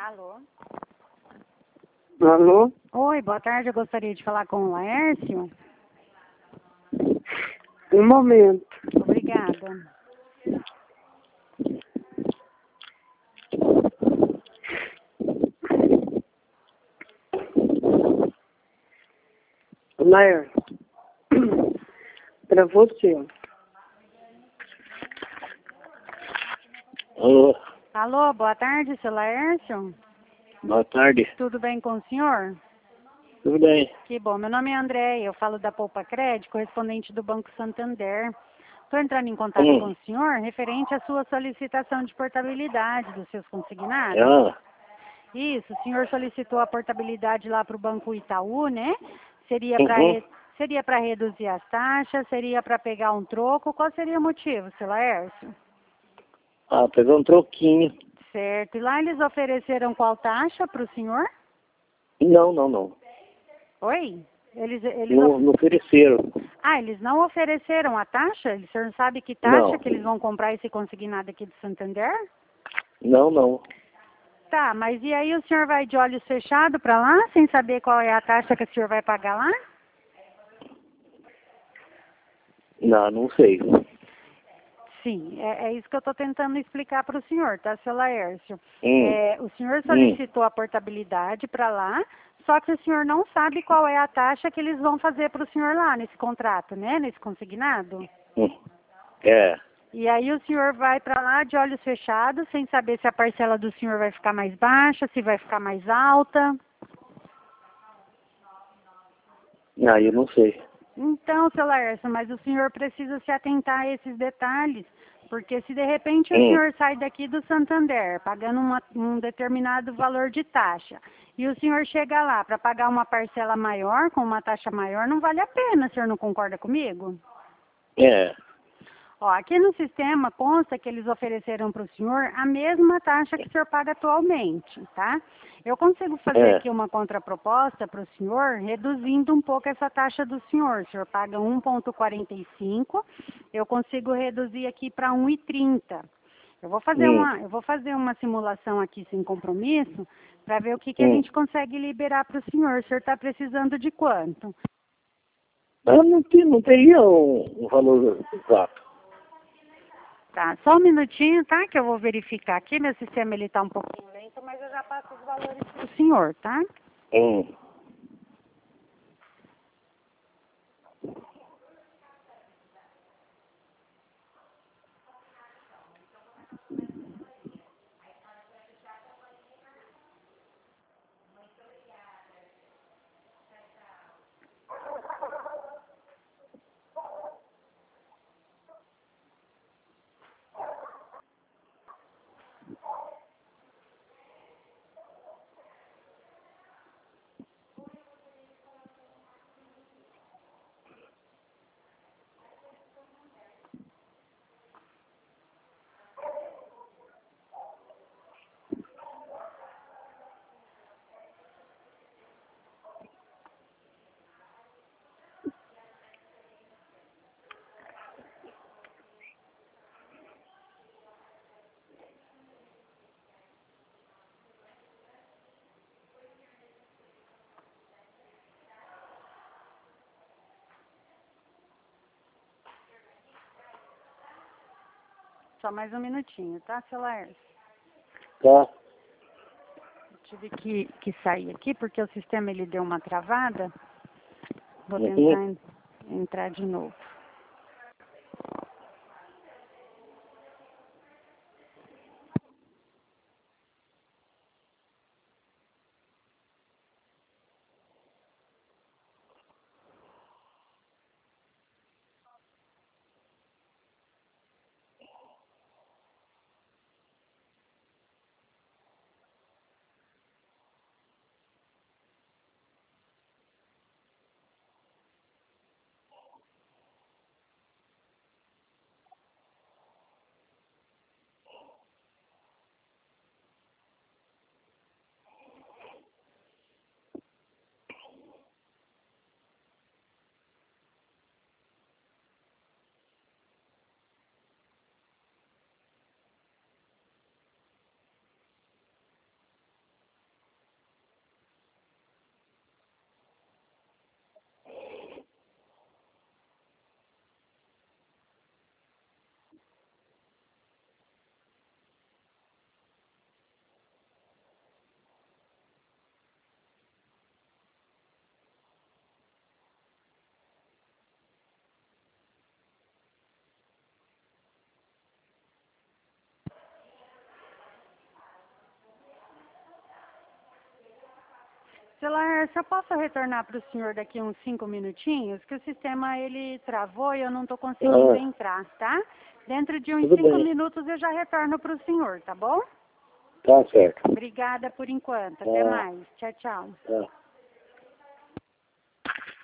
Alô? Alô? Oi, boa tarde. Eu gostaria de falar com o Laércio. Um momento. Obrigada. Laércio, para você. Alô, Alô, boa tarde, seu Laércio. boa tarde. Tudo bem com o senhor? Tudo bem? Que bom. Meu nome é André, eu falo da Poupa Crédito, correspondente do Banco Santander. Estou entrando em contato com o senhor referente à sua solicitação de portabilidade dos seus consignados. Ah, Isso, o senhor solicitou a portabilidade lá para o Banco Itaú, né? Seria para reduzir as taxas, seria para pegar um troco. Qual seria o motivo, seu Laércio? pegou um troquinho. Certo. E lá eles ofereceram qual taxa para o senhor? Não. Oi? Eles Não ofereceram. eles não ofereceram a taxa? O senhor sabe que taxa Não. que eles vão comprar esse consignado aqui do Santander? Não. Tá, mas e aí o senhor vai de olhos fechados para lá, sem saber qual é a taxa que o senhor vai pagar lá? Não sei. Sim, é isso que eu estou tentando explicar para o senhor, tá, seu Laércio? Hum. O senhor solicitou a portabilidade para lá, só que o senhor não sabe qual é a taxa que eles vão fazer para o senhor lá nesse contrato, né, nesse consignado. É. E aí o senhor vai para lá de olhos fechados, sem saber se a parcela do senhor vai ficar mais baixa, se vai ficar mais alta. Eu não sei. Então, seu Laércio, mas o senhor precisa se atentar a esses detalhes, porque se de repente o senhor sai daqui do Santander pagando um determinado valor de taxa e o senhor chega lá para pagar uma parcela maior, com uma taxa maior, não vale a pena, o senhor não concorda comigo? É. Ó, aqui no sistema consta que eles ofereceram para o senhor a mesma taxa que o senhor paga atualmente, tá? Eu consigo fazer aqui uma contraproposta para o senhor, reduzindo um pouco essa taxa do senhor. O senhor paga 1,45, eu consigo reduzir aqui para 1,30. Eu vou fazer uma simulação aqui sem compromisso para ver o que a gente consegue liberar para o senhor. O senhor está precisando de quanto? Não teria um valor exato. Tá, só um minutinho, tá? Que eu vou verificar aqui. Meu sistema ele tá um pouquinho lento, mas eu já passo os valores pro senhor, tá? Só mais um minutinho, tá, seu Laércio? Tá. Tive que sair aqui porque o sistema ele deu uma travada. Vou tentar entrar de novo. Celar, só posso retornar para o senhor daqui uns 5 minutinhos, que o sistema ele travou e eu não estou conseguindo entrar, tá? Dentro de uns Tudo 5 bem. minutos eu já retorno para o senhor, tá bom? Tá certo. Obrigada por enquanto. Até mais. Tchau, tchau. Tá.